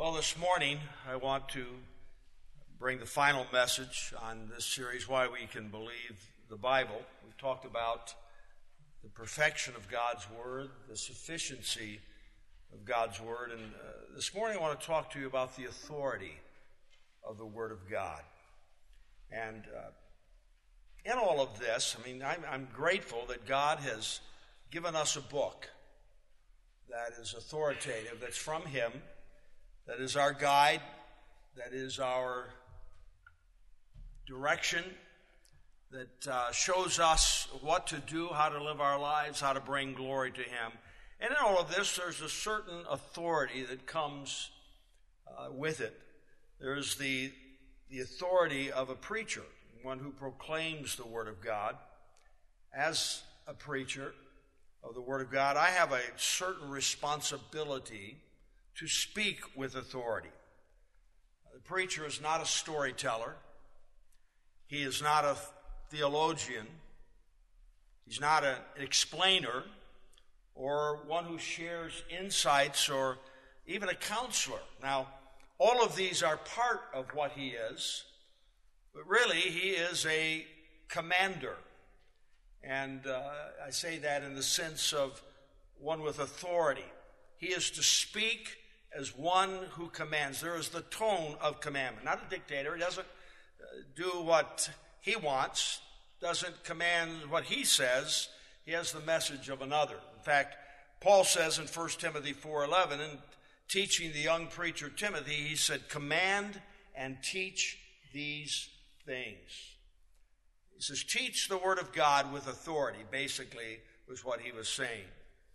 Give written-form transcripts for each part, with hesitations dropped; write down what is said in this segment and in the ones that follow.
Well, this morning I want to bring the final message on this series, Why We Can Believe the Bible. We've talked about the perfection of God's Word, the sufficiency of God's Word, and this morning I want to talk to you about the authority of the Word of God. And in all of this, I'm grateful that God has given us a book that is authoritative, that's from Him, that is our guide, that is our direction, that shows us what to do, how to live our lives, how to bring glory to Him. And in all of this, there's a certain authority that comes with it. There's the authority of a preacher, one who proclaims the Word of God. As a preacher of the Word of God, I have a certain responsibility to speak with authority. The preacher is not a storyteller. He is not a theologian. He's not an explainer or one who shares insights or even a counselor. Now, all of these are part of what he is, but really he is a commander. And I say that in the sense of one with authority. He is to speak as one who commands. There is the tone of commandment. Not a dictator. He doesn't do what he wants, doesn't command what he says. He has the message of another. In fact, Paul says in 1 Timothy 4:11, in teaching the young preacher Timothy, he said, command and teach these things. He says, teach the Word of God with authority, basically, was what he was saying.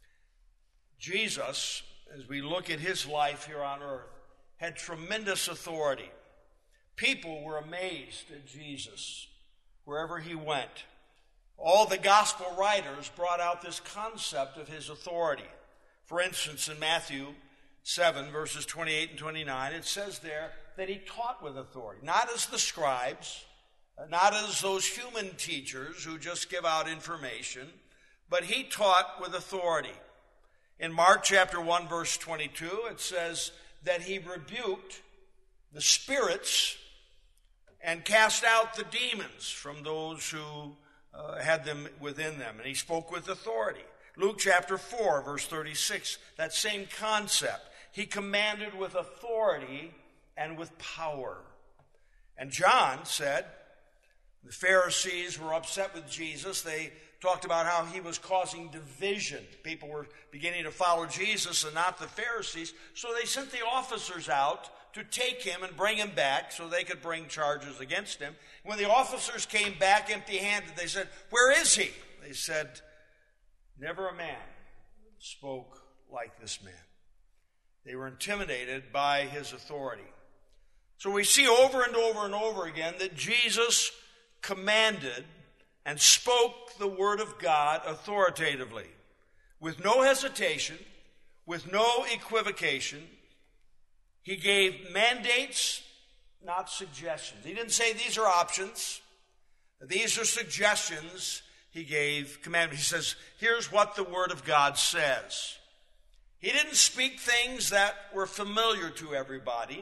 Jesus, as we look at his life here on earth, had tremendous authority. People were amazed at Jesus wherever he went. All the gospel writers brought out this concept of his authority. For instance, in Matthew 7, verses 28 and 29, it says there that he taught with authority, not as the scribes, not as those human teachers who just give out information, but he taught with authority. In Mark chapter 1, verse 22, it says that he rebuked the spirits and cast out the demons from those who had them within them. And he spoke with authority. Luke chapter 4, verse 36, that same concept. He commanded with authority and with power. And John said, the Pharisees were upset with Jesus. They talked about how he was causing division. People were beginning to follow Jesus and not the Pharisees. So they sent the officers out to take him and bring him back so they could bring charges against him. When the officers came back empty-handed, they said, where is he? They said, never a man spoke like this man. They were intimidated by his authority. So we see over and over and over again that Jesus commanded and spoke the Word of God authoritatively, with no hesitation, with no equivocation. He gave mandates, not suggestions. He didn't say these are options. These are suggestions. He gave commandments. He says, here's what the Word of God says. He didn't speak things that were familiar to everybody,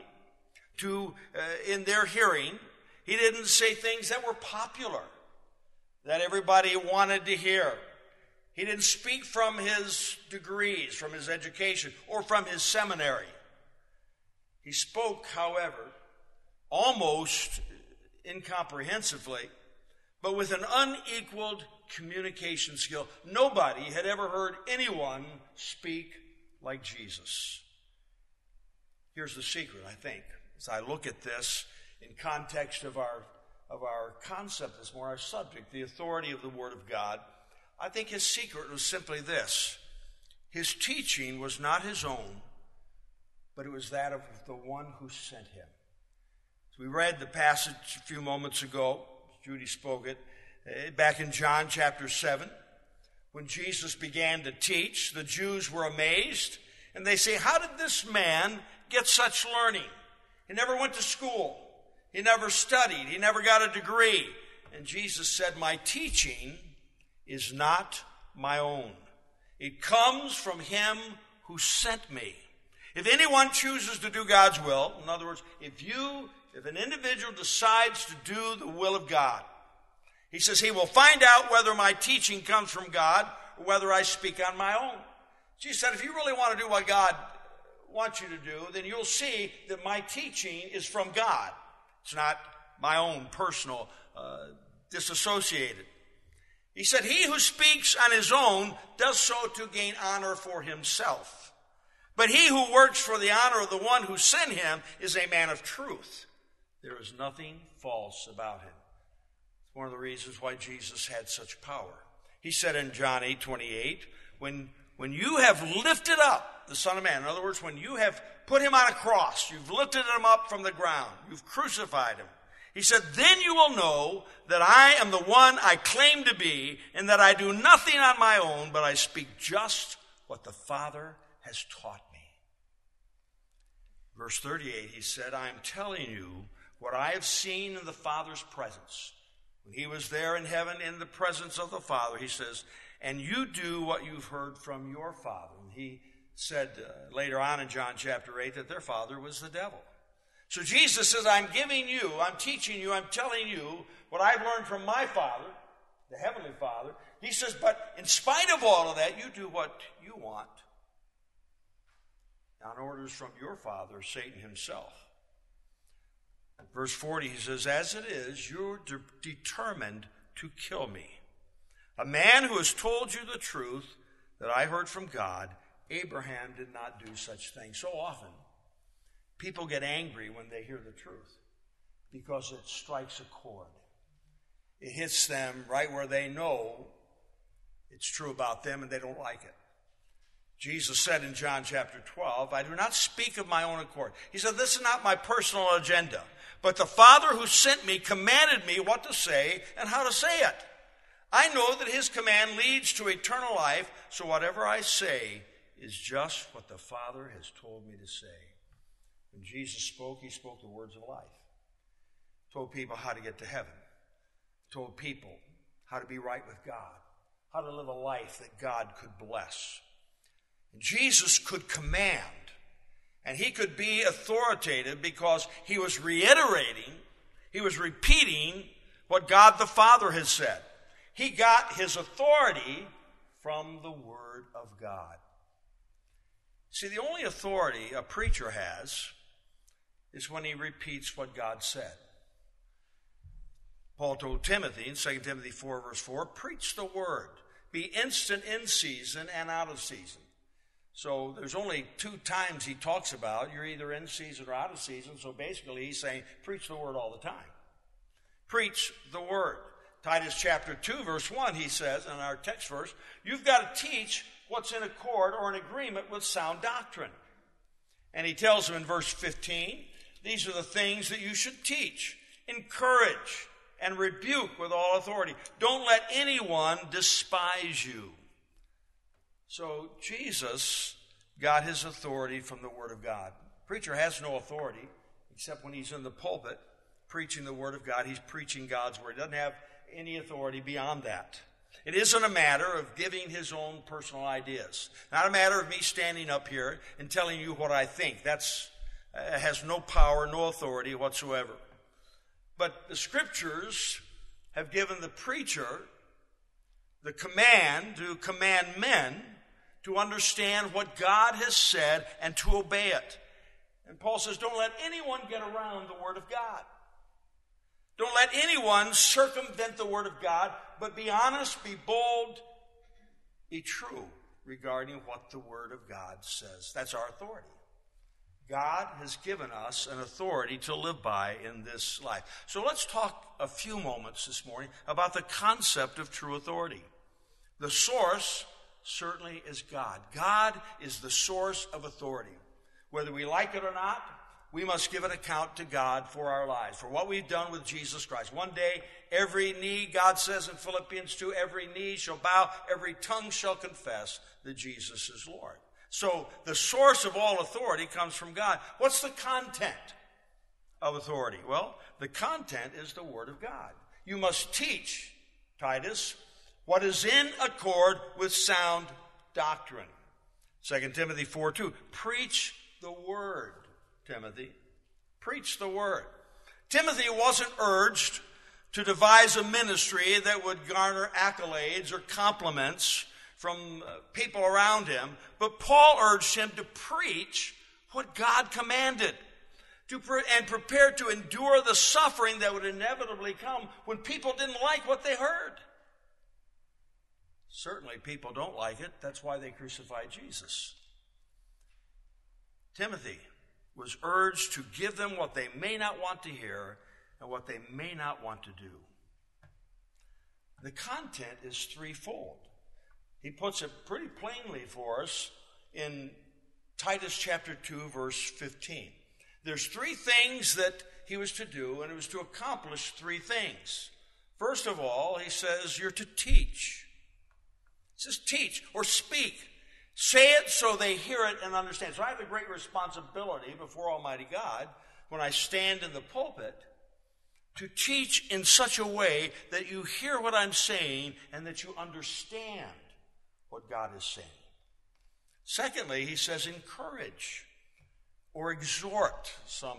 in their hearing. He didn't say things that were popular, that everybody wanted to hear. He didn't speak from his degrees, from his education, or from his seminary. He spoke, however, almost incomprehensively, but with an unequaled communication skill. Nobody had ever heard anyone speak like Jesus. Here's the secret, I think, as I look at this in context of our concept this morning, our subject, the authority of the Word of God. I think his secret was simply this. His teaching was not his own, but it was that of the one who sent him. So we read the passage a few moments ago. Judy spoke it. Back in John chapter 7, when Jesus began to teach, the Jews were amazed, and they say, how did this man get such learning? He never went to school. He never studied. He never got a degree. And Jesus said, my teaching is not my own. It comes from him who sent me. If anyone chooses to do God's will, in other words, if an individual decides to do the will of God, he says he will find out whether my teaching comes from God or whether I speak on my own. Jesus said, if you really want to do what God wants you to do, then you'll see that my teaching is from God. It's not my own personal, disassociated. He said, he who speaks on his own does so to gain honor for himself. But he who works for the honor of the one who sent him is a man of truth. There is nothing false about him. It's one of the reasons why Jesus had such power. He said in John 8:28, when you have lifted up the Son of Man, in other words, when you have put him on a cross, you've lifted him up from the ground, you've crucified him, he said, then you will know that I am the one I claim to be, and that I do nothing on my own, but I speak just what the Father has taught me. Verse 38, he said, I am telling you what I have seen in the Father's presence. When he was there in heaven in the presence of the Father, he says, and you do what you've heard from your father. And he said later on in John chapter 8 that their father was the devil. So Jesus says, I'm giving you, I'm teaching you, I'm telling you what I've learned from my Father, the Heavenly Father. He says, but in spite of all of that, you do what you want. On orders from your father, Satan himself. Verse 40, he says, as it is, you're determined to kill me. A man who has told you the truth that I heard from God, Abraham did not do such things. So often, people get angry when they hear the truth because it strikes a chord. It hits them right where they know it's true about them and they don't like it. Jesus said in John chapter 12, I do not speak of my own accord. He said, this is not my personal agenda, but the Father who sent me commanded me what to say and how to say it. I know that his command leads to eternal life, so whatever I say is just what the Father has told me to say. When Jesus spoke, he spoke the words of life. Told people how to get to heaven. Told people how to be right with God. How to live a life that God could bless. Jesus could command, and he could be authoritative because he was reiterating, he was repeating what God the Father has said. He got his authority from the Word of God. See, the only authority a preacher has is when he repeats what God said. Paul told Timothy in 2 Timothy 4, verse 4, preach the word. Be instant in season and out of season. So there's only two times he talks about you're either in season or out of season. So basically he's saying preach the word all the time. Preach the word. Titus chapter 2, verse 1, he says in our text verse, you've got to teach what's in accord or in agreement with sound doctrine. And he tells them in verse 15, these are the things that you should teach. Encourage and rebuke with all authority. Don't let anyone despise you. So Jesus got his authority from the Word of God. Preacher has no authority except when he's in the pulpit preaching the Word of God. He's preaching God's Word. He doesn't have any authority beyond that. It isn't a matter of giving his own personal ideas. Not a matter of me standing up here and telling you what I think. That's has no power, no authority whatsoever. But the Scriptures have given the preacher the command to command men to understand what God has said and to obey it. And Paul says, don't let anyone get around the Word of God. Don't let anyone circumvent the Word of God, but be honest, be bold, be true regarding what the Word of God says. That's our authority. God has given us an authority to live by in this life. So let's talk a few moments this morning about the concept of true authority. The source certainly is God. God is the source of authority. Whether we like it or not, we must give an account to God for our lives, for what we've done with Jesus Christ. One day, every knee, God says in Philippians 2, every knee shall bow, every tongue shall confess that Jesus is Lord. So the source of all authority comes from God. What's the content of authority? Well, the content is the Word of God. You must teach, Titus, what is in accord with sound doctrine. 2 Timothy 4:2, preach the word, Timothy. Preach the word. Timothy wasn't urged to devise a ministry that would garner accolades or compliments from people around him, but Paul urged him to preach what God commanded, and prepare to endure the suffering that would inevitably come when people didn't like what they heard. Certainly people don't like it. That's why they crucified Jesus. Timothy was urged to give them what they may not want to hear and what they may not want to do. The content is threefold. He puts it pretty plainly for us in Titus chapter 2, verse 15. There's three things that he was to do, and it was to accomplish three things. First of all, he says you're to teach. It says teach or speak. Say it so they hear it and understand. So I have a great responsibility before Almighty God when I stand in the pulpit to teach in such a way that you hear what I'm saying and that you understand what God is saying. Secondly, he says encourage or exhort, some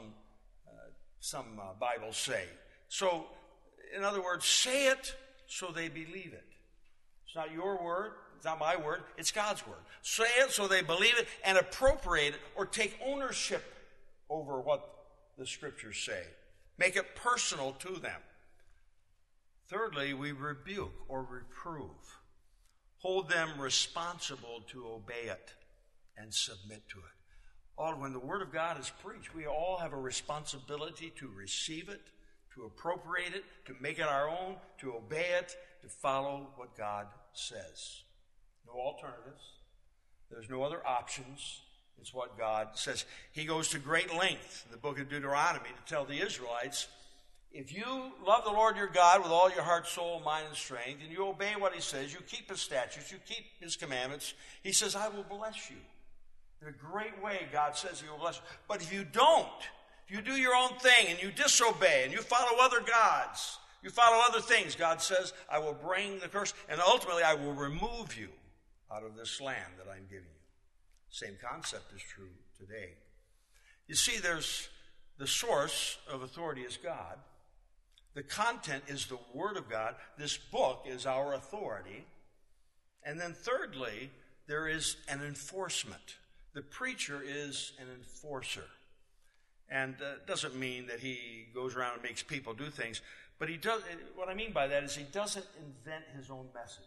Bibles say. So, in other words, say it so they believe it. It's not your word, it's not my word, it's God's word. Say it so they believe it and appropriate it or take ownership over what the scriptures say. Make it personal to them. Thirdly, we rebuke or reprove. Hold them responsible to obey it and submit to it. When the Word of God is preached, we all have a responsibility to receive it, to appropriate it, to make it our own, to obey it, to follow what God says. No alternatives. There's no other options. It's what God says. He goes to great length in the book of Deuteronomy to tell the Israelites, if you love the Lord your God with all your heart, soul, mind, and strength, and you obey what he says, you keep his statutes, you keep his commandments, he says, I will bless you. In a great way, God says he will bless you. But if you don't, if you do your own thing and you disobey and you follow other gods, you follow other things, God says, I will bring the curse, and ultimately I will remove you out of this land that I'm giving you. Same concept is true today. You see, there's the source of authority is God. The content is the Word of God. This book is our authority. And then thirdly, there is an enforcement. The preacher is an enforcer. And it doesn't mean that he goes around and makes people do things, but he does. What I mean by that is he doesn't invent his own message.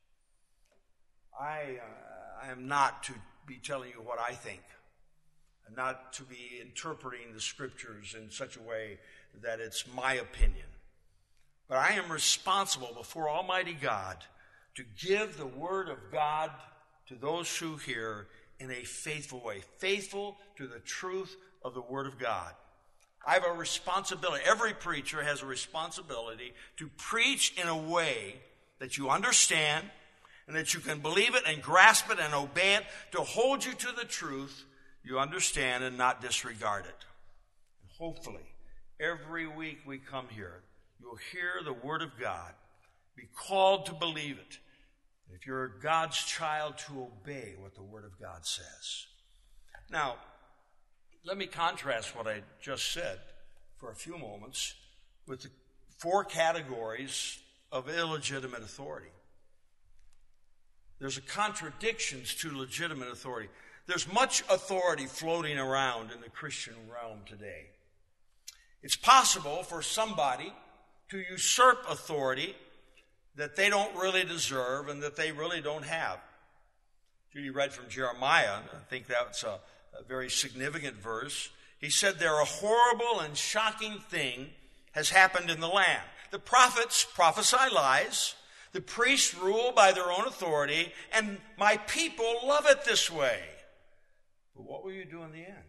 I am not to be telling you what I think. I'm not to be interpreting the scriptures in such a way that it's my opinion. But I am responsible before Almighty God to give the Word of God to those who hear in a faithful way, faithful to the truth of the Word of God. I have a responsibility. Every preacher has a responsibility to preach in a way that you understand and that you can believe it and grasp it and obey it, to hold you to the truth you understand and not disregard it. And hopefully, every week we come here, you'll hear the Word of God, be called to believe it. If you're God's child, to obey what the Word of God says. Now, let me contrast what I just said for a few moments with the four categories of illegitimate authority. There's contradictions to legitimate authority. There's much authority floating around in the Christian realm today. It's possible for somebody to usurp authority that they don't really deserve and that they really don't have. Judy read from Jeremiah. I think that's a very significant verse. He said, there a horrible and shocking thing has happened in the land. The prophets prophesy lies. The priests rule by their own authority, and my people love it this way. But what will you do in the end?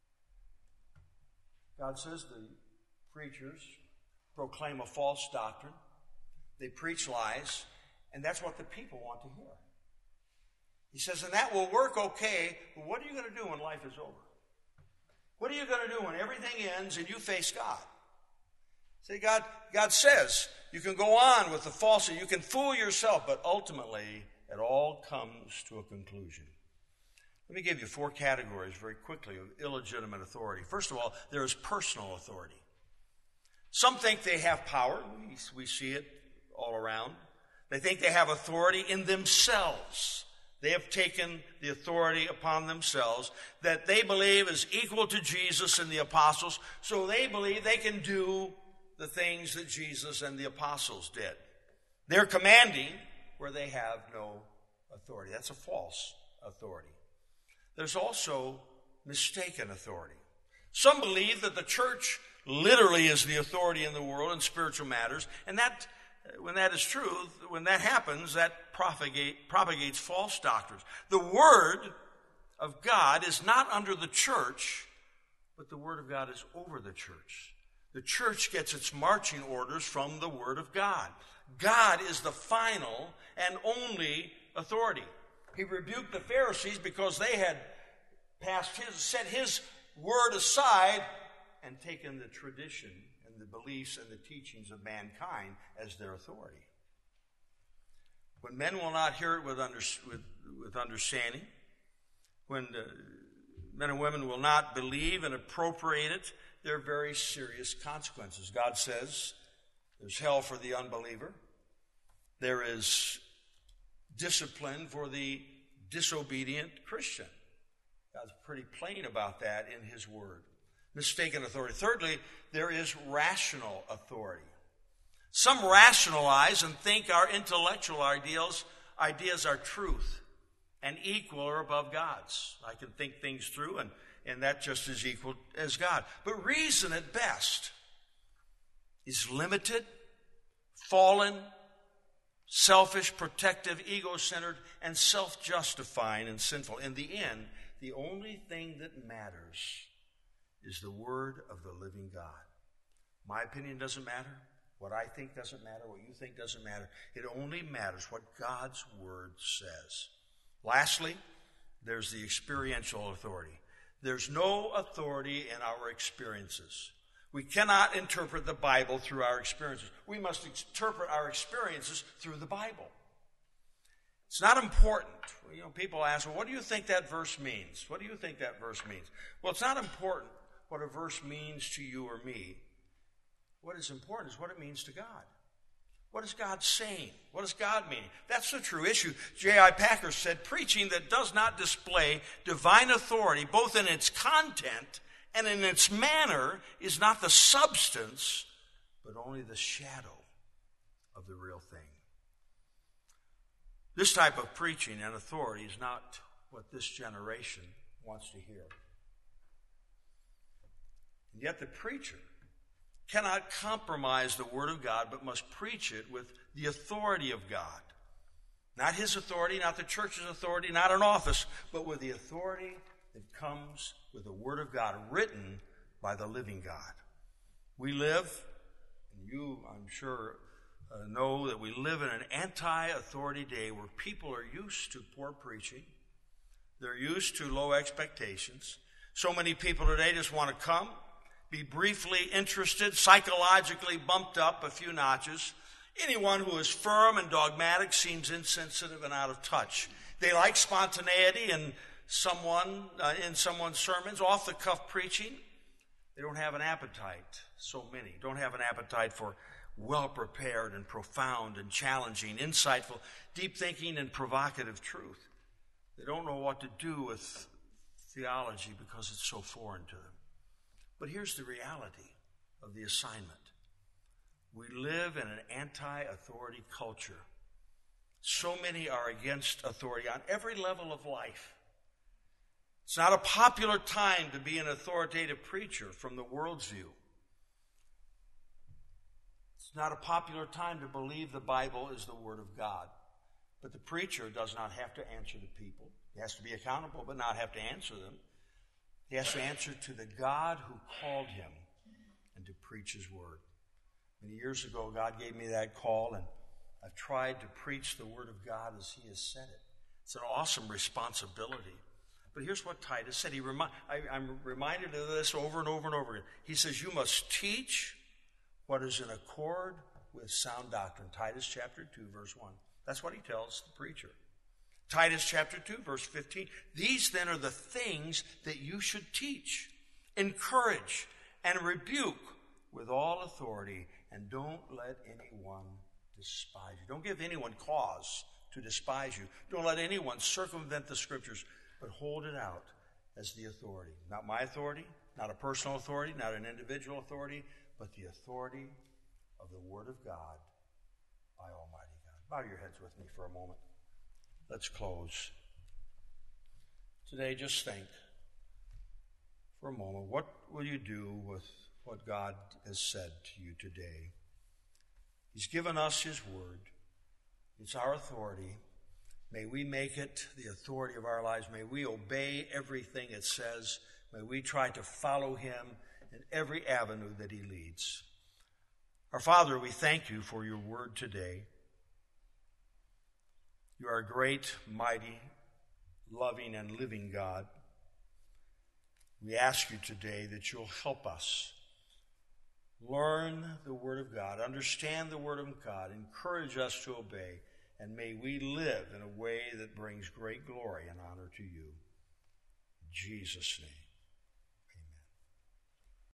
God says the preachers proclaim a false doctrine. They preach lies, and that's what the people want to hear. He says, and that will work okay, but what are you going to do when life is over? What are you going to do when everything ends and you face God? See, God says you can go on with the falsehood, you can fool yourself, but ultimately it all comes to a conclusion. Let me give you 4 categories very quickly of illegitimate authority. First of all, there is personal authority. Some think they have power. We see it all around. They think they have authority in themselves. They have taken the authority upon themselves that they believe is equal to Jesus and the apostles, so they believe they can do the things that Jesus and the apostles did. They're commanding where they have no authority. That's a false authority. There's also mistaken authority. Some believe that the church literally is the authority in the world in spiritual matters, and that when that is true, when that happens, that propagates false doctrines. The Word of God is not under the church, but the Word of God is over the church. The church gets its marching orders from the Word of God. God is the final and only authority. He rebuked the Pharisees because they had set his word aside and taken the tradition and the beliefs and the teachings of mankind as their authority. When men will not hear it with understanding, when men and women will not believe and appropriate it, there are very serious consequences. God says there's hell for the unbeliever. There is discipline for the disobedient Christian. God's pretty plain about that in his word. Mistaken authority. Thirdly, there is rational authority. Some rationalize and think our intellectual ideas are truth and equal or above God's. I can think things through and that just is equal as God. But reason at best is limited, fallen, selfish, protective, ego-centered, and self-justifying and sinful. In the end, the only thing that matters is the word of the living God. My opinion doesn't matter. What I think doesn't matter. What you think doesn't matter. It only matters what God's word says. Lastly, there's the experiential authority. There's no authority in our experiences. We cannot interpret the Bible through our experiences. We must interpret our experiences through the Bible. It's not important. People ask, well, what do you think that verse means? What do you think that verse means? Well, it's not important what a verse means to you or me. What is important is what it means to God. What is God saying? What does God mean? That's the true issue. J.I. Packer said, preaching that does not display divine authority, both in its content and in its manner, is not the substance, but only the shadow of the real thing. This type of preaching and authority is not what this generation wants to hear. And yet the preacher cannot compromise the Word of God, but must preach it with the authority of God. Not his authority, not the church's authority, not an office, but with the authority that comes with the Word of God written by the living God. We live, and you, I'm sure, know that we live in an anti-authority day where people are used to poor preaching. They're used to low expectations. So many people today just want to come, be briefly interested, psychologically bumped up a few notches. Anyone who is firm and dogmatic seems insensitive and out of touch. They like spontaneity in someone's sermons, off-the-cuff preaching. They don't have an appetite, so many, don't have an appetite for well-prepared and profound and challenging, insightful, deep-thinking and provocative truth. They don't know what to do with theology because it's so foreign to them. But here's the reality of the assignment. We live in an anti-authority culture. So many are against authority on every level of life. It's not a popular time to be an authoritative preacher from the world's view. It's not a popular time to believe the Bible is the Word of God. But the preacher does not have to answer to people. He has to be accountable, but not have to answer them. He has to answer to the God who called him and to preach his word. Many years ago, God gave me that call, and I've tried to preach the word of God as he has said it. It's an awesome responsibility. But here's what Titus said. I'm reminded of this over and over and over again. He says, you must teach what is in accord with sound doctrine. Titus chapter 2, verse 1. That's what he tells the preacher. Titus chapter 2, verse 15. These then are the things that you should teach, encourage, and rebuke with all authority, and don't let anyone despise you. Don't give anyone cause to despise you. Don't let anyone circumvent the Scriptures, but hold it out as the authority. Not my authority, not a personal authority, not an individual authority, but the authority of the Word of God by Almighty God. Bow your heads with me for a moment. Let's close. Today, just think for a moment, what will you do with what God has said to you today? He's given us His Word. It's our authority. May we make it the authority of our lives. May we obey everything it says. May we try to follow Him in every avenue that He leads. Our Father, we thank You for Your Word today. You are a great, mighty, loving, and living God. We ask You today that You'll help us learn the Word of God, understand the Word of God, encourage us to obey, and may we live in a way that brings great glory and honor to You. In Jesus' name.